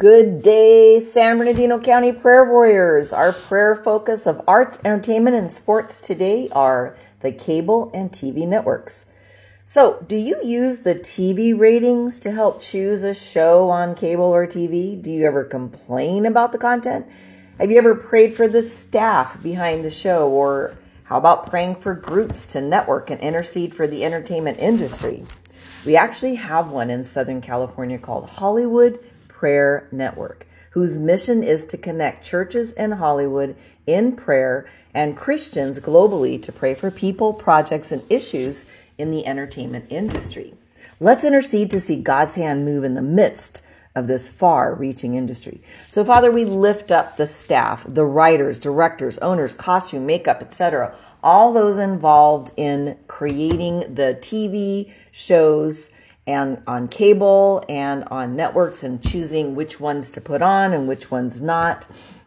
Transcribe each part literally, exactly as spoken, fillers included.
Good day, San Bernardino County Prayer Warriors. Our prayer focus of arts, entertainment, and sports today are the cable and T V networks. So, do you use the T V ratings to help choose a show on cable or T V? Do you ever complain about the content? Have you ever prayed for the staff behind the show? Or how about praying for groups to network and intercede for the entertainment industry? We actually have one in Southern California called Hollywood Prayer Network, whose mission is to connect churches in Hollywood in prayer and Christians globally to pray for people, projects, and issues in the entertainment industry. Let's intercede to see God's hand move in the midst of this far-reaching industry. So, Father, we lift up the staff, the writers, directors, owners, costume, makeup, et cetera, all those involved in creating the T V shows and on cable and on networks and choosing which ones to put on and which ones not.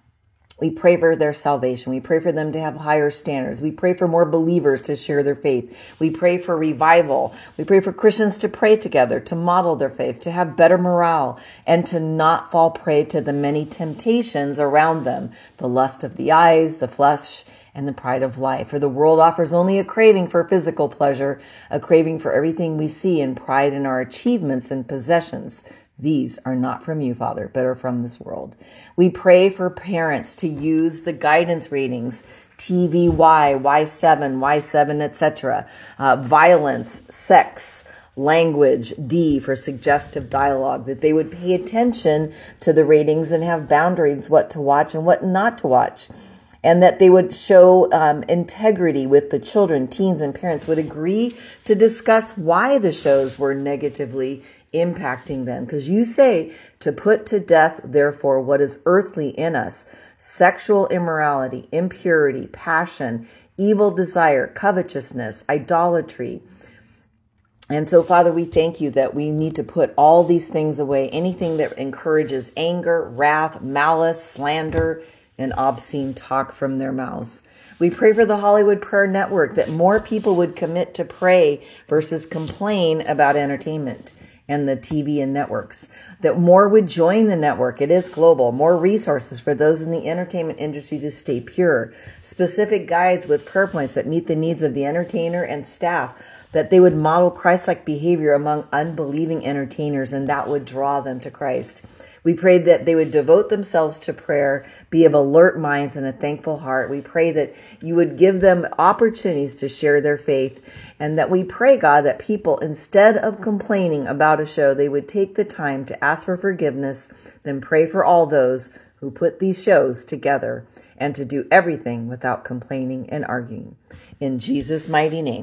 We pray for their salvation. We pray for them to have higher standards. We pray for more believers to share their faith. We pray for revival. We pray for Christians to pray together, to model their faith, to have better morale, and to not fall prey to the many temptations around them, the lust of the eyes, the flesh, and the pride of life. For the world offers only a craving for physical pleasure, a craving for everything we see, and pride in our achievements and possessions. These are not from you, Father, but are from this world. We pray for parents to use the guidance ratings, T V Y, Y seven, Y seven, et cetera, uh, violence, sex, language, D for suggestive dialogue, that they would pay attention to the ratings and have boundaries what to watch and what not to watch. And that they would show um, integrity with the children, teens, and parents would agree to discuss why the shows were negatively impacting them. Because you say to put to death, therefore, what is earthly in us: sexual immorality, impurity, passion, evil desire, covetousness, idolatry. And so, Father, we thank you that we need to put all these things away, anything that encourages anger, wrath, malice, slander, and obscene talk from their mouths. We pray for the Hollywood Prayer Network, that more people would commit to pray versus complain about entertainment and the T V and networks, that more would join the network. It is global. More resources for those in the entertainment industry to stay pure. Specific guides with prayer points that meet the needs of the entertainer and staff, that they would model Christ-like behavior among unbelieving entertainers, and that would draw them to Christ. We pray that they would devote themselves to prayer, be of alert minds and a thankful heart. We pray that you would give them opportunities to share their faith, and that we pray, God, that people, instead of complaining about a show, they would take the time to ask for forgiveness, then pray for all those who put these shows together, and to do everything without complaining and arguing. In Jesus' mighty name.